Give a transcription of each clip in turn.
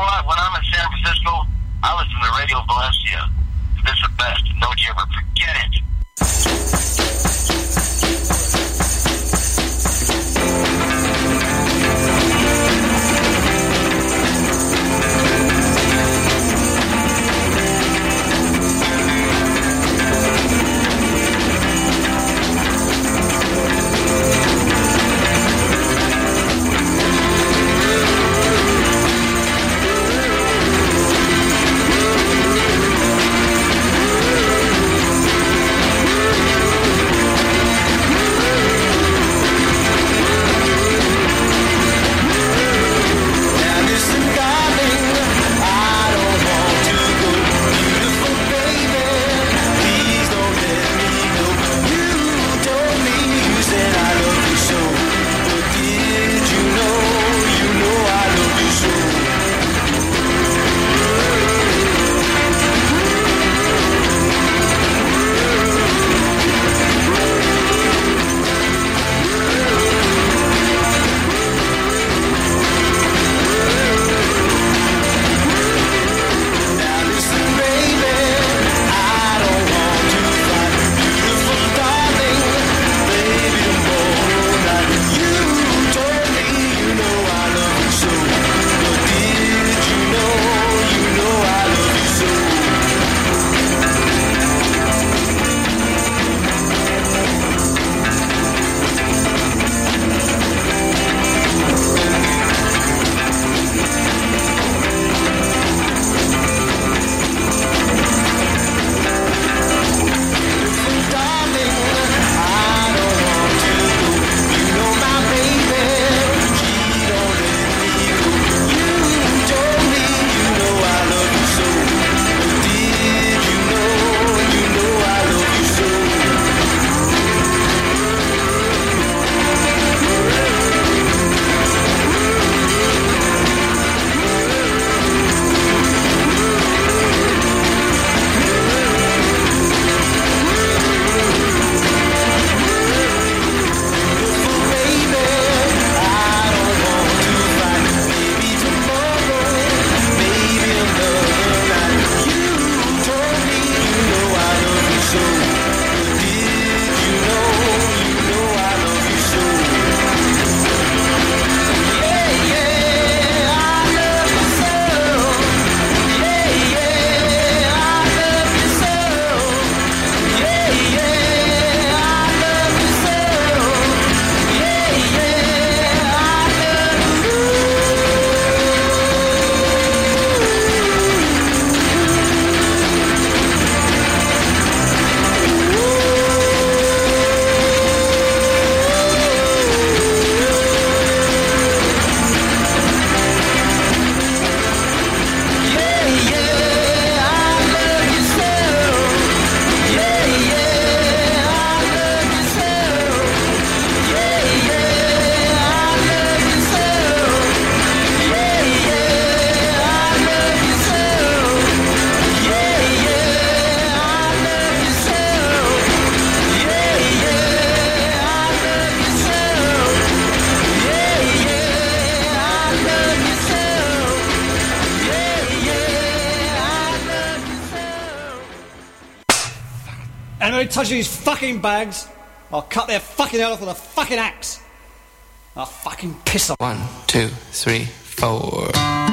what? When I'm in San Francisco, I listen to Radio Valencia. It's the best. Don't you ever forget it. Anybody touch these fucking bags, I'll cut their fucking head off with a fucking axe. I'll fucking piss off. 1, 2, 3, 4.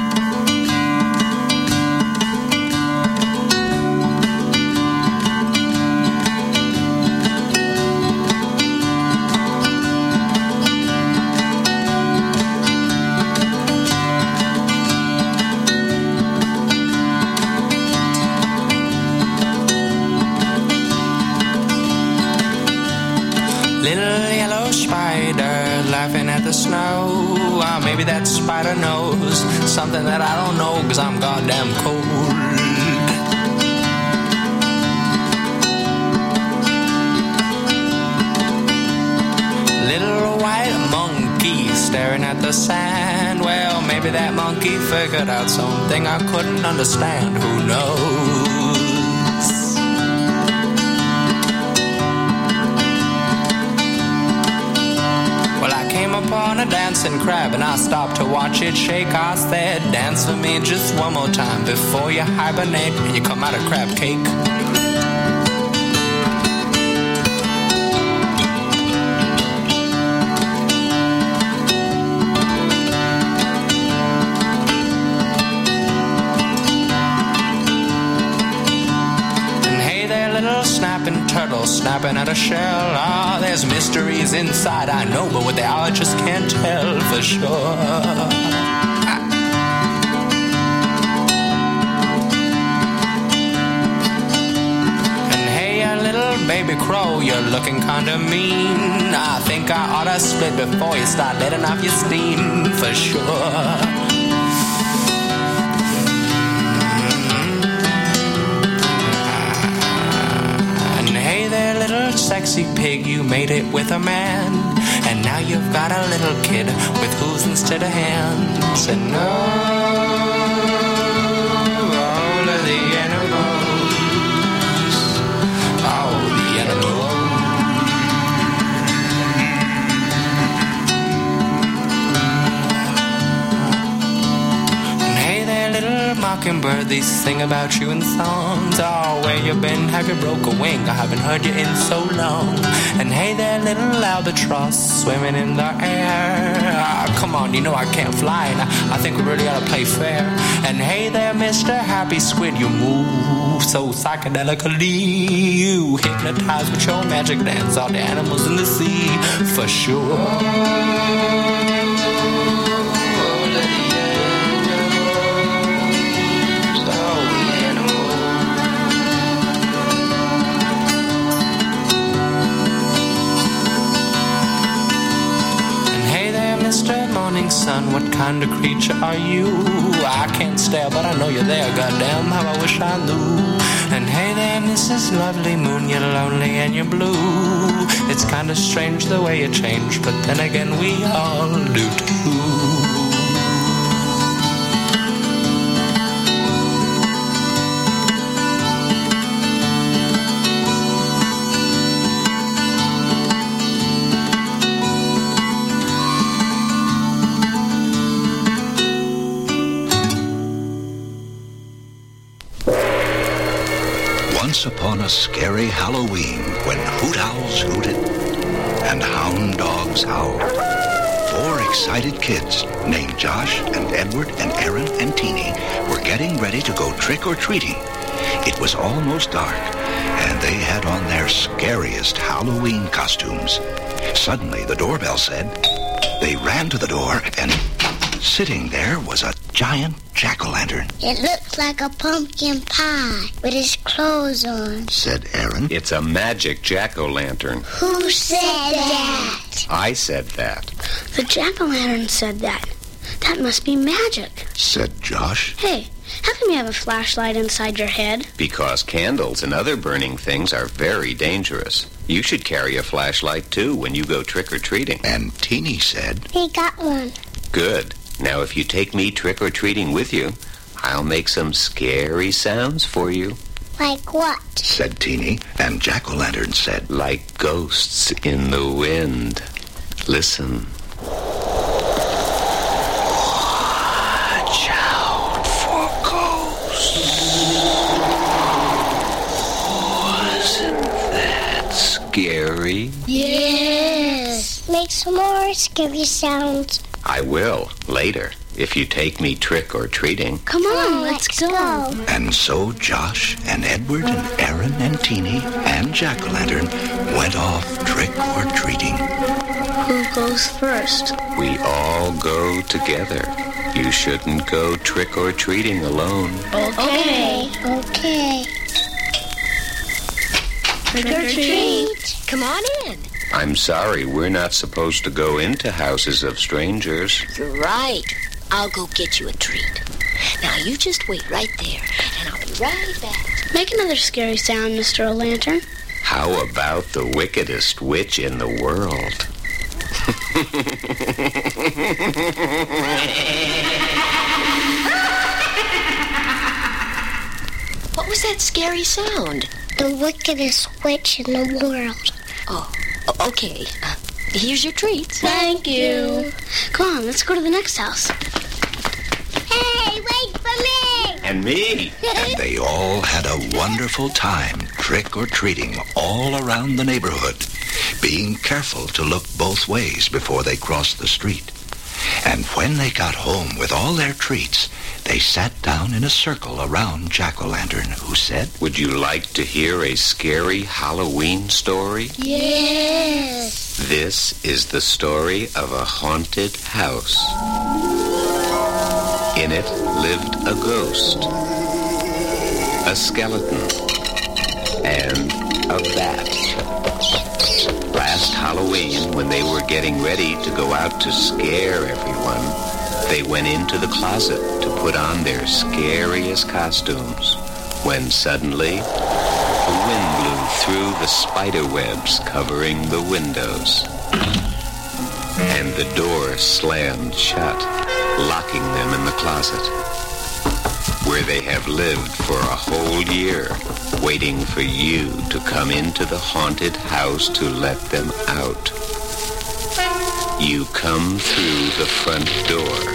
Laughing at the snow. Maybe that spider knows something that I don't know, 'cause I'm goddamn cold. Little white monkey staring at the sand. Well, maybe that monkey figured out something I couldn't understand. Who knows? upon a dancing crab, and I stopped to watch it shake. I said, dance for me just one more time before you hibernate and you come out of crab cake. Snapping turtle, snapping at a shell. Ah, there's mysteries inside, I know, but what they are I just can't tell for sure. And hey, a little baby crow, you're looking kinda mean. I think I oughta split before you start letting off your steam for sure. Sexy pig, you made it with a man, and now you've got a little kid with hooves instead of hands. And all of the animals, all the animals. And hey there, little mockingbird, they sing about you in songs. Oh, where you been? Have you broke a wing? I haven't heard you in so long. And hey there, little albatross swimming in the air. Ah, come on, you know I can't fly, and I think we really ought to play fair. And hey there, Mr. Happy Squid, you move so psychedelically. You hypnotize with your magic dance all the animals in the sea for sure. Son, what kind of creature are you? I can't stare, but I know you're there. Goddamn, how I wish I knew. And hey there, Mrs. Lovely Moon, you're lonely and you're blue. It's kind of strange the way you change, but then again, we all do too. Once upon a scary Halloween, when hoot owls hooted and hound dogs howled, 4 excited kids named Josh and Edward and Aaron and Teeny were getting ready to go trick-or-treating. It was almost dark, and they had on their scariest Halloween costumes. Suddenly, the doorbell said. They ran to the door, and sitting there was a giant jack-o'-lantern. It looks like a pumpkin pie with his clothes on, said Aaron. It's a magic jack-o'-lantern. Who said that? I said that. The jack-o'-lantern said that. That must be magic, said Josh. Hey, how come you have a flashlight inside your head? Because candles and other burning things are very dangerous. You should carry a flashlight, too, when you go trick-or-treating. And Teeny said, He got one. Good. Now, if you take me trick-or-treating with you, I'll make some scary sounds for you. Like what? said Teeny, and jack-o'-lantern said, Like ghosts in the wind. Listen. Watch out for ghosts. Wasn't that scary? Yes. Make some more scary sounds. I will, later, if you take me trick-or-treating. Come on, let's go. And so Josh and Edward and Aaron and Teeny and jack-o'-lantern went off trick-or-treating. Who goes first? We all go together. You shouldn't go trick-or-treating alone. Okay. Okay. Trick or treat. Come on in. I'm sorry, we're not supposed to go into houses of strangers. You're right. I'll go get you a treat. Now, you just wait right there, and I'll be right back. Make another scary sound, Mr. O'Lantern. How about the wickedest witch in the world? What was that scary sound? The wickedest witch in the world. Oh, okay. Here's your treats. Thank you. Come on, let's go to the next house. Hey, wait for me! And me. And they all had a wonderful time trick-or-treating all around the neighborhood, being careful to look both ways before they crossed the street. And when they got home with all their treats, they sat down in a circle around Jack-o'-lantern, who said, Would you like to hear a scary Halloween story? Yes. This is the story of a haunted house. In it lived a ghost, a skeleton, and a bat. Last Halloween, when they were getting ready to go out to scare everyone, they went into the closet to put on their scariest costumes, when suddenly the wind blew through the spider webs covering the windows, and the door slammed shut, locking them in the closet, where they have lived for a whole year, waiting for you to come into the haunted house to let them out. You come through the front door,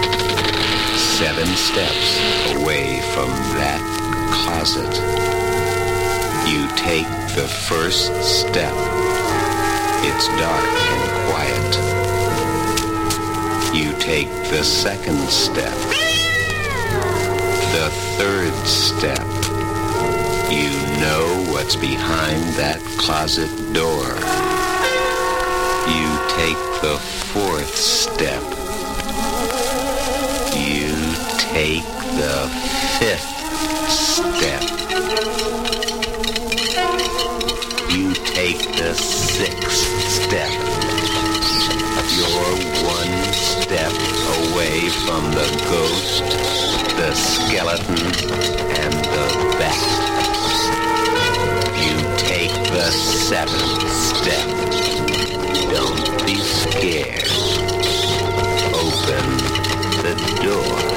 7 steps away from that closet. You take the first step. It's dark and quiet. You take the second step. The third step. You know what's behind that closet door. You take the 4th step. You take the 5th step. You take the 6th step. You're 1 step away from the ghost, the skeleton, and the bat. You take the 7th step. Don't be scared. Open the door.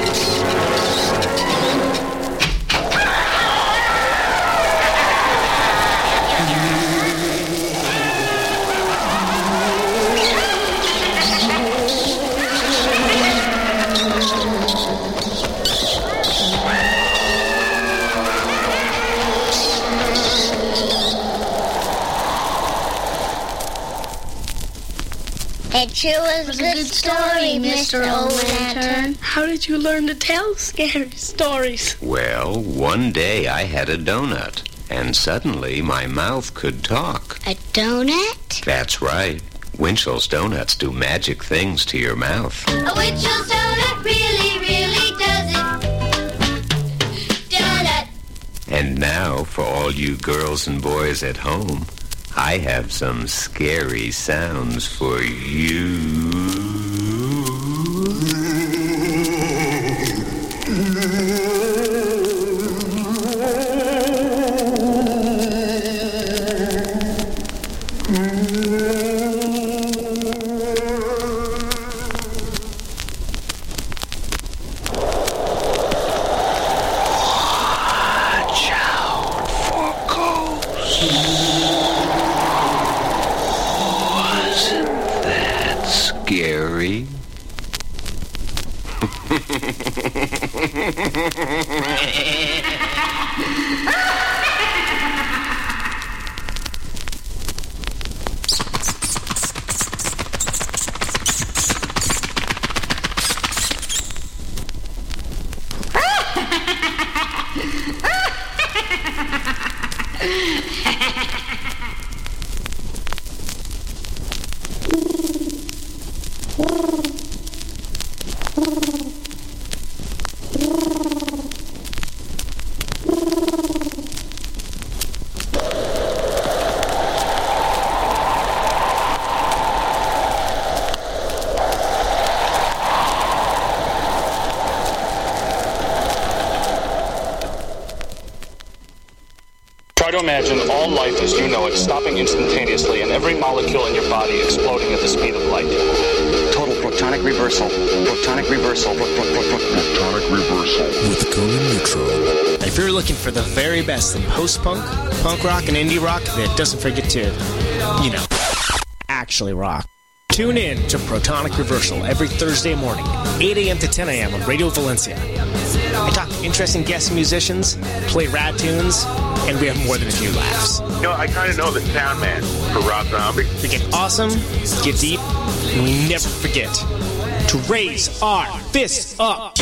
It sure was a good story, Mr. O'Lantern. How did you learn to tell scary stories? Well, one day I had a donut, and suddenly my mouth could talk. A donut? That's right. Winchell's Donuts do magic things to your mouth. A Winchell's donut really, really does it. Donut. And now, for all you girls and boys at home, I have some scary sounds for you. Watch out for ghosts. Wasn't that scary? Try to imagine all life as you know it stopping instantaneously and every molecule in your body exploding at the speed of light. Total protonic reversal. Protonic reversal. Protonic reversal. With Conan Neutral. If you're looking for the very best in post-punk, punk rock, and indie rock that doesn't forget to, actually rock. Tune in to Protonic Reversal every Thursday morning, 8 a.m. to 10 a.m. on Radio Valencia. I talk to interesting guest musicians, play rad tunes, and we have more than a few laughs. You know, I kind of know the sound man for Rob Zombie. We get awesome, get deep, and we never forget to raise our fists up.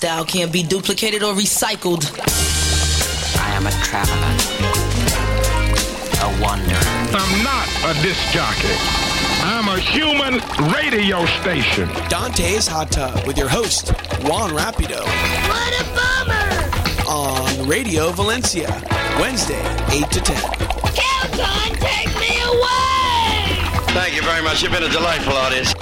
style can't be duplicated or recycled. I am a traveler, a wanderer. I'm not a disc jockey. I'm a human radio station. Dante's Hot Tub with your host, Juan Rapido. What a bummer! On Radio Valencia, Wednesday, 8 to 10. Kelton, take me away! Thank you very much. You've been a delightful audience.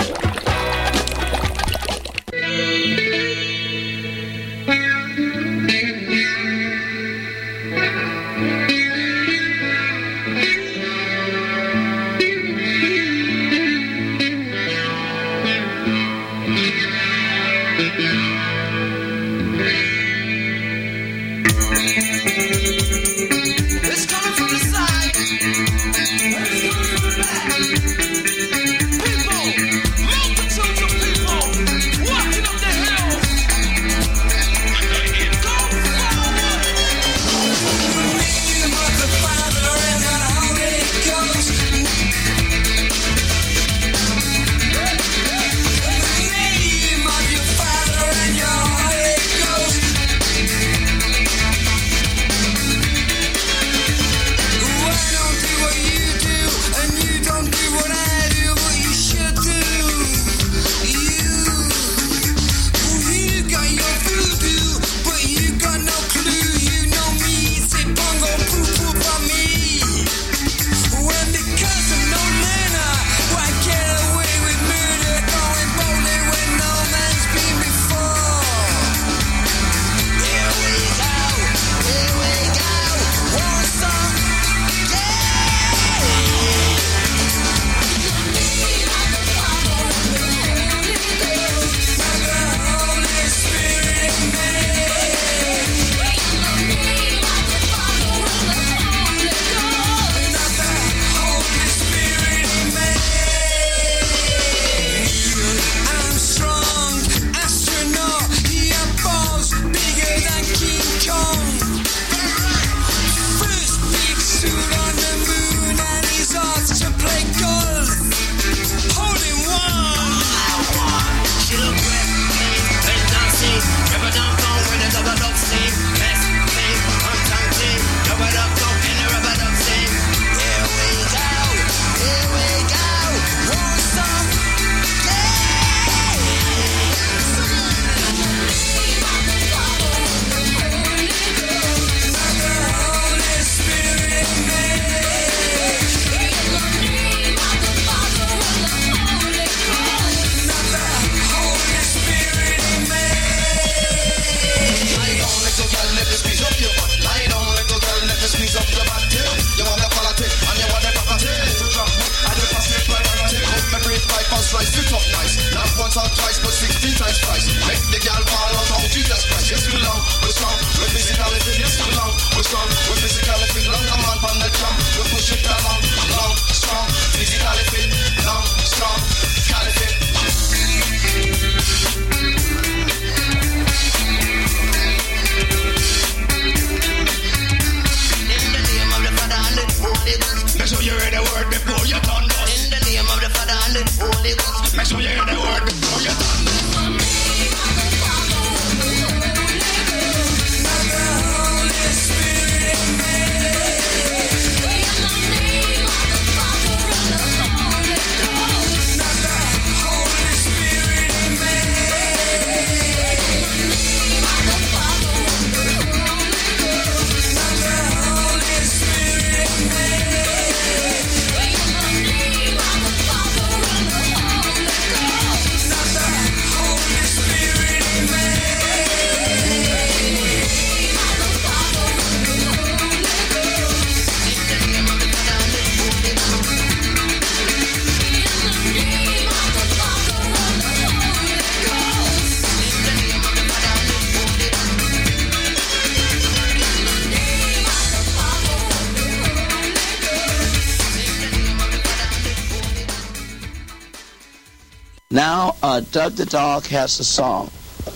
Now, Doug the Dog has a song.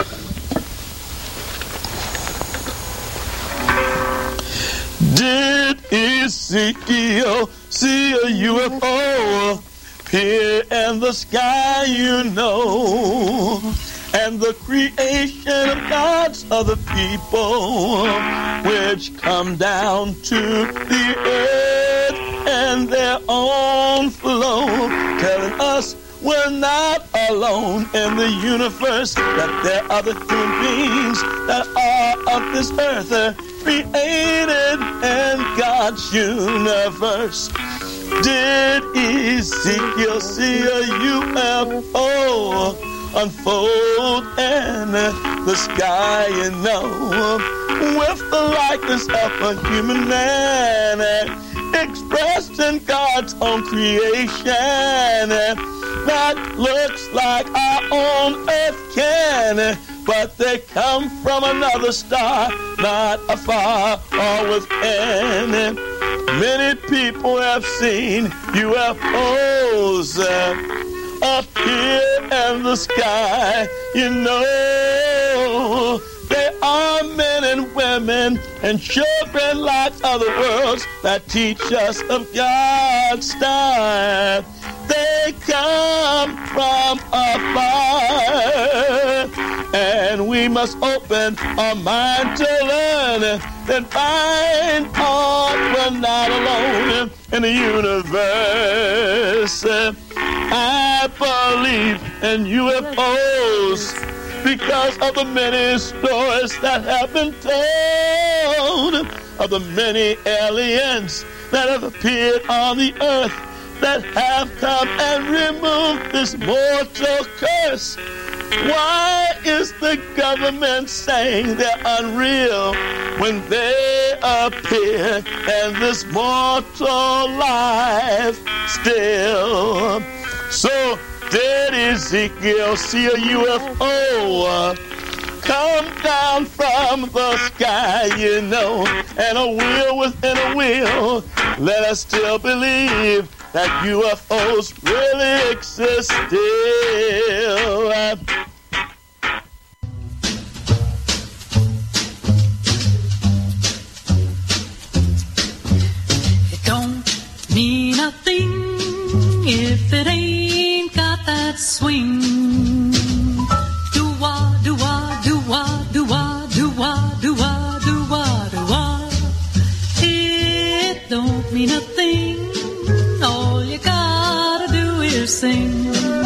Did Ezekiel see a UFO appear in the sky, you know? and the creation of God's other people, which come down to the earth and their own flow, telling us we're not alone in the universe, that there are other human beings that are of this earth, created in God's universe. Did Ezekiel see a UFO unfold in the sky, you know, with the likeness of a human man, expressed in God's own creation, that looks like our own earth can, but they come from another star, not afar or within. Many people have seen UFOs appear in the sky, you know. They are men and women and children like other worlds that teach us of God's star. They come from afar, and we must open our mind to learn and find we're not alone in the universe. I believe in UFOs because of the many stories that have been told of the many aliens that have appeared on the earth, that have come and removed this mortal curse. Why is the government saying they're unreal when they appear in this mortal life still? So did Ezekiel see a UFO come down from the sky, you know, and a wheel within a wheel? Let us still believe that UFOs really exist still. It don't mean a thing if it ain't got that swing. Do-wah, do-wah, do-wah, do-wah, do-wah, do-wah, do-wah, do-wah. It don't mean a thing. All you gotta do is sing.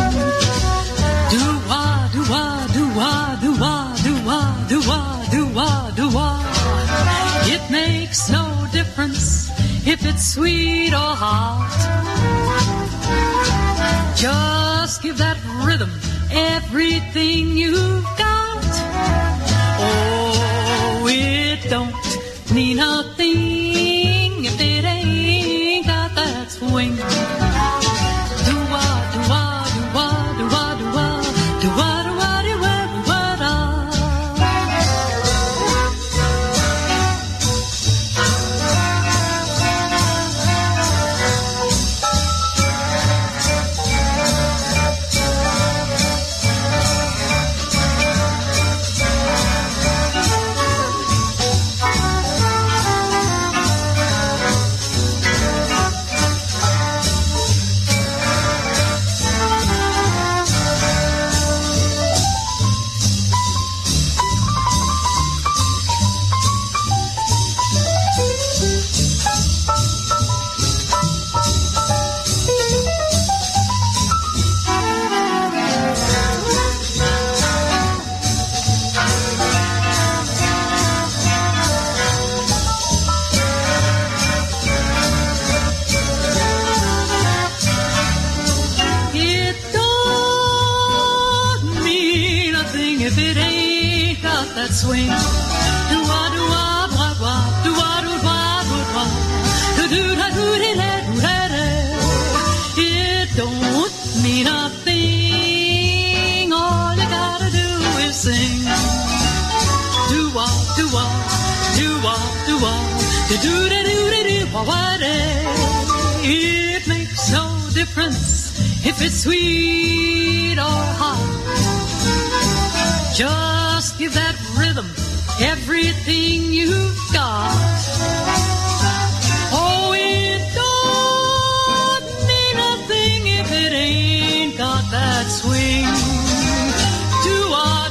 Do-wah, do-wah, do-wah, do-wah, do-wah, do-wah, do-wah, do-wah. It makes no difference if it's sweet or hot. Just give that rhythm everything you've got. Oh, it don't mean a thing if it ain't got that swing. Do-wah, do-wah, do-wah, do-wah, do-wah, do-wah, do-wah, do-wah, do-wah, swing. Do-wah, do-wah, wah, wah, do-wah, do-wah, do-wah, do-do-da, do-de-da-do-da-da. It don't mean a thing. All you gotta do is sing. Do-wah, do-wah, do-wah, do-wah, do-do-da-do-da-do-wah-wah-da. It makes no difference if it's sweet or hot. Just give that rhythm everything you've got. Oh, it don't mean a thing if it ain't got that swing. Do I?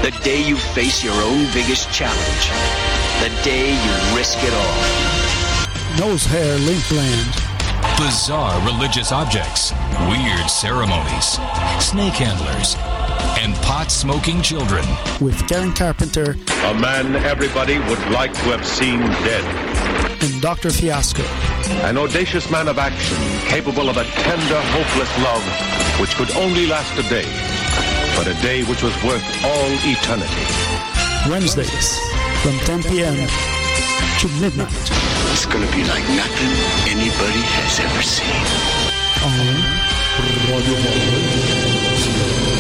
The day you face your own biggest challenge. The day you risk it all. Nose hair link blend. Bizarre religious objects, weird ceremonies, snake handlers, and pot-smoking children. With Karen Carpenter. A man everybody would like to have seen dead. And Dr. Fiasco. An audacious man of action, capable of a tender, hopeless love, which could only last a day, but a day which was worth all eternity. Wednesdays, from 10 p.m. to midnight. It's going to be like nothing anybody has ever seen. On Radio Valencia.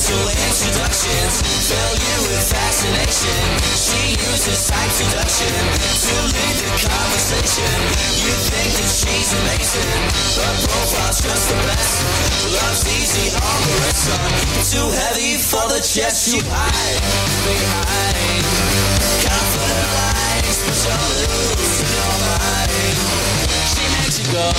Initial introductions fill you with fascination. She uses type seduction to lead the conversation. You think that she's amazing, her profile's just the best. Love's easy on the wrist, son. Too heavy for the chest. You hide behind confident lies, but you're losing your mind. She makes you go.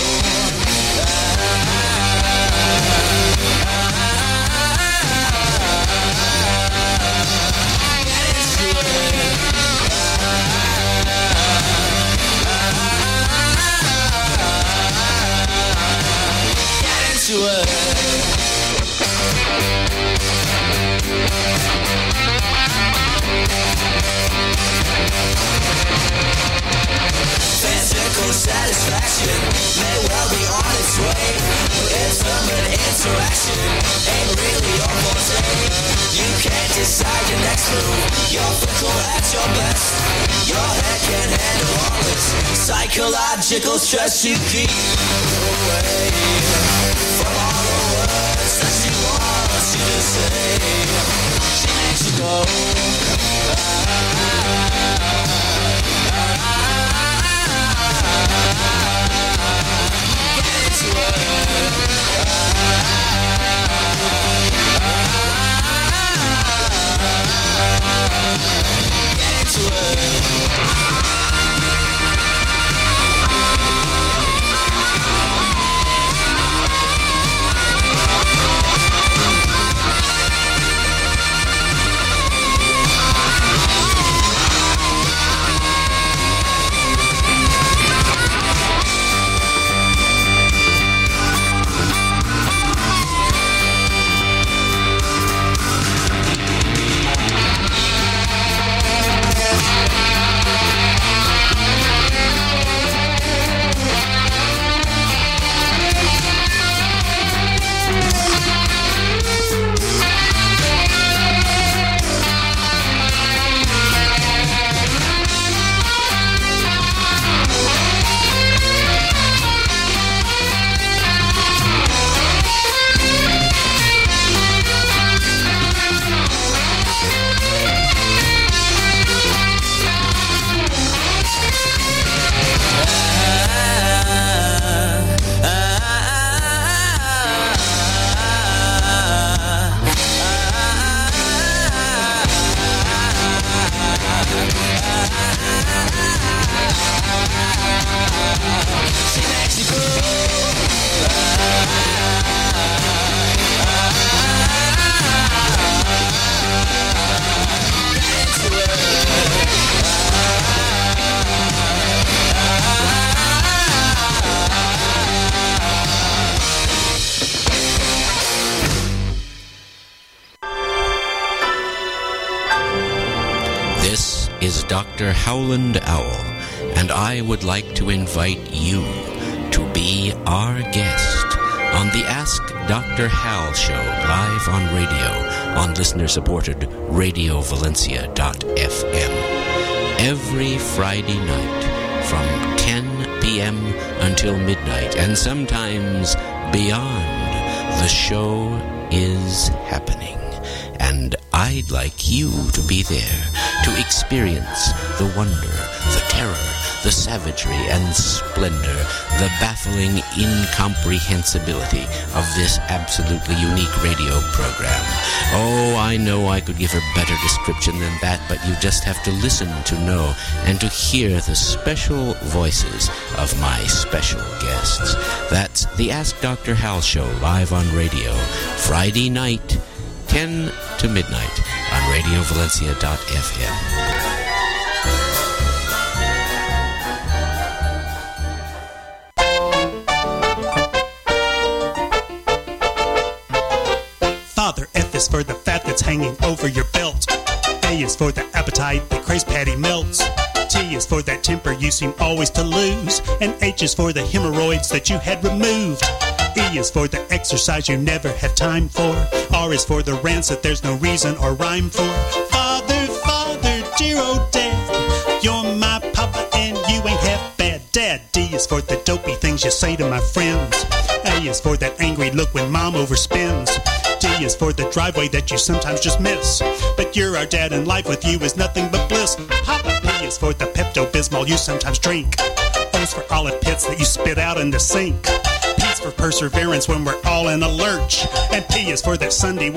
Physical satisfaction may well be on its way. Intimate interaction ain't really your forte. You can't decide your next move. You're fickle at your best. Your head can't handle all this psychological stress. You keep away from all the words that she wants you to say. She makes you go. Get into is Dr. Howland Owl, and I would like to invite you to be our guest on the Ask Dr. Hal show live on radio on listener-supported RadioValencia.fm every Friday night from 10 p.m. until midnight, and sometimes beyond. The show is happening, and I'd like you to be there to experience the wonder, the terror, the savagery and splendor, the baffling incomprehensibility of this absolutely unique radio program. Oh, I know I could give a better description than that, but you just have to listen to know and to hear the special voices of my special guests. That's the Ask Dr. Hal show live on radio, Friday night, 10 to midnight on RadioValencia.fm. Father, F is for the fat that's hanging over your belt. A is for the appetite that craves patty melts. T is for that temper you seem always to lose. And H is for the hemorrhoids that you had removed. E is for the exercise you never have time for. R is for the rants that there's no reason or rhyme for. Father, Father, dear old Dad, you're my papa and you ain't half bad. Dad. D is for the dopey things you say to my friends. A is for that angry look when Mom overspends. D is for the driveway that you sometimes just miss. But you're our dad and life with you is nothing but bliss. Papa. P is for the Pepto-Bismol you sometimes drink. O's for olive pits that you spit out in the sink. P is for perseverance when we're all in a lurch. And P is for that Sunday